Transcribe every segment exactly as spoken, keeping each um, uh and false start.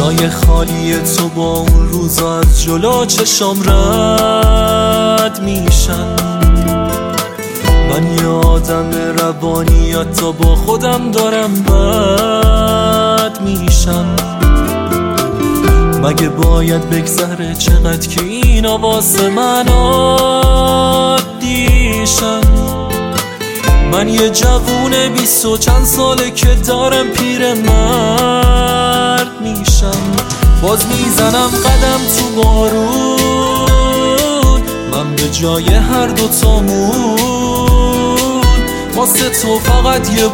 جای خالی تو با اون روزا از جلو چشم رد میشن. من یه آدم روانیات تا با خودم دارم بد میشم. مگه باید بگذره چقدر که این واسه من عادیشن. من یه جوون بیست و چند ساله که دارم پیر مرد میشم. باز میزنم قدم تو بارون، من به جای هر دوتامون واسه تو فقط یه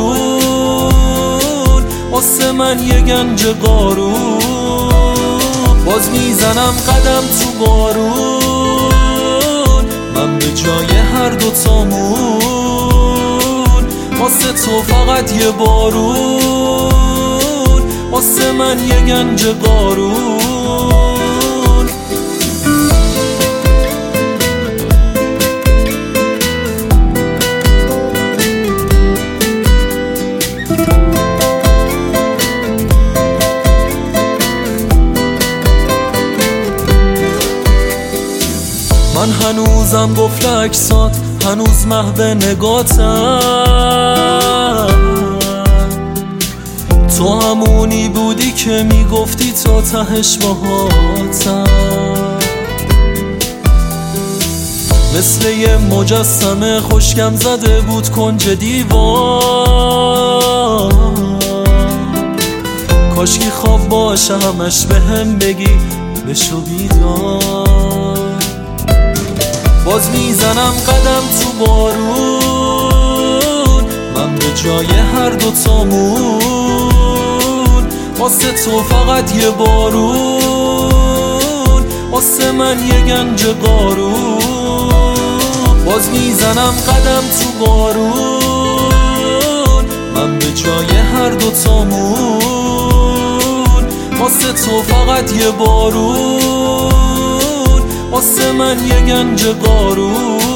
بارون، واسه من یه گنج قارون. باز میزنم قدم تو بارون، من به جای هر دوتامون واسه تو فقط یه بارون، واسه من یه گنج قارون. من هنوزم قفل عکسات، هنوز محو نگاتم. تو همونی بودی که میگفتی تا تهش باهاتم. مثل یه مجسمه خوشگم زده بود کنج دیوار. کاشکی خواب باشه همش بهم بگی بشو بیدار. باز میزنم قدم تو بارون، من به جای هر دوتامون واسه تو فقط یه بارون، واسه من یه گنج قارون. باز میزنم قدم تو بارون، من به جای هر دوتامون واسه تو فقط یه بارون، واسه من یه گنج قارون.